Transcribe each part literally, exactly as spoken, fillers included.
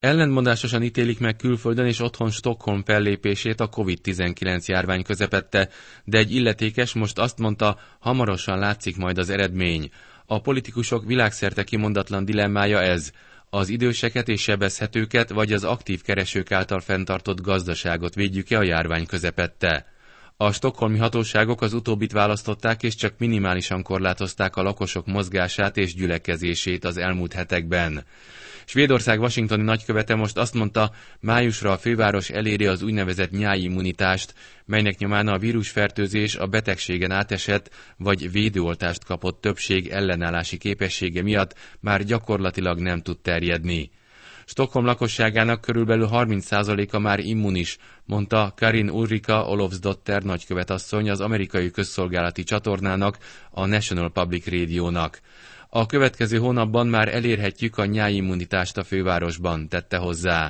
Ellentmondásosan ítélik meg külföldön és otthon Stockholm fellépését a kovid tizenkilenc járvány közepette, de egy illetékes most azt mondta, hamarosan látszik majd az eredmény. A politikusok világszerte kimondatlan dilemmája ez: az időseket és sebezhetőket vagy az aktív keresők által fenntartott gazdaságot védjük-e a járvány közepette. A stockholmi hatóságok az utóbbit választották, és csak minimálisan korlátozták a lakosok mozgását és gyülekezését az elmúlt hetekben. Svédország washingtoni nagykövete most azt mondta, májusra a főváros eléri az úgynevezett nyári immunitást, melynek nyomán a vírusfertőzés a betegségen átesett vagy védőoltást kapott többség ellenállási képessége miatt már gyakorlatilag nem tud terjedni. Stockholm lakosságának körülbelül harminc százaléka már immunis, mondta Karin Ulrika Olofsdotter nagykövetasszony az amerikai közszolgálati csatornának, a National Public Radio-nak. A következő hónapban már elérhetjük a nyári immunitást a fővárosban, tette hozzá.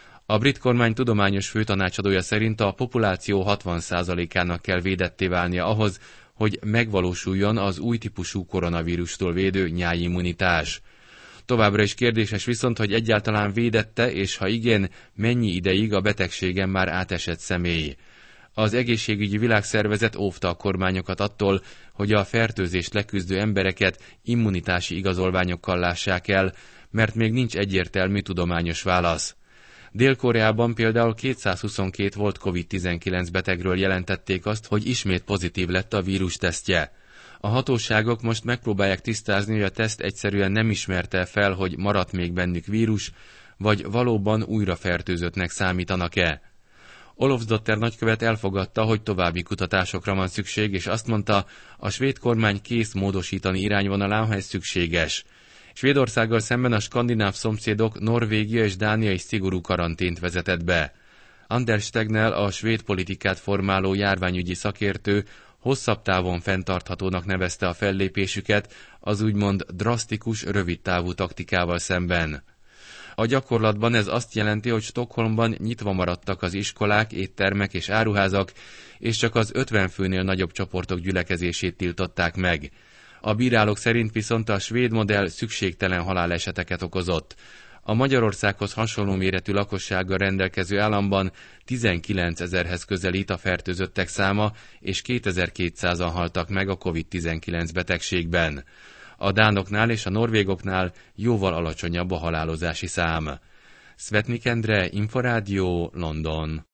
A brit kormány tudományos főtanácsadója szerint a populáció hatvan százalékának kell védetté válnia ahhoz, hogy megvalósuljon az új típusú koronavírustól védő nyári immunitás. Továbbra is kérdéses viszont, hogy egyáltalán védette, és ha igen, mennyi ideig a betegségen már átesett személy. Az egészségügyi világszervezet óvta a kormányokat attól, hogy a fertőzést leküzdő embereket immunitási igazolványokkal lássák el, mert még nincs egyértelmű tudományos válasz. Dél-Koreában például kétszázhuszonkettő volt kovid tizenkilenc betegről jelentették azt, hogy ismét pozitív lett a vírustesztje. A hatóságok most megpróbálják tisztázni, hogy a teszt egyszerűen nem ismerte fel, hogy maradt még bennük vírus, vagy valóban újra fertőzöttnek számítanak-e. Olofsdotter nagykövet elfogadta, hogy további kutatásokra van szükség, és azt mondta, a svéd kormány kész módosítani irányvonalán, ha ez szükséges. Svédországgal szemben a skandináv szomszédok, Norvégia és Dánia is szigorú karantént vezetett be. Anders Tegnell, a svéd politikát formáló járványügyi szakértő, hosszabb távon fenntarthatónak nevezte a fellépésüket az úgymond drasztikus, rövidtávú taktikával szemben. A gyakorlatban ez azt jelenti, hogy Stockholmban nyitva maradtak az iskolák, éttermek és áruházak, és csak az ötven főnél nagyobb csoportok gyülekezését tiltották meg. A bírálók szerint viszont a svéd modell szükségtelen haláleseteket okozott. A Magyarországhoz hasonló méretű lakossággal rendelkező államban tizenkilencezerhez közelít a fertőzöttek száma, és kétezer-kétszázan haltak meg a kovid tizenkilenc betegségben. A dánoknál és a norvégoknál jóval alacsonyabb a halálozási szám. Svetnik Endre, Inforádió, London.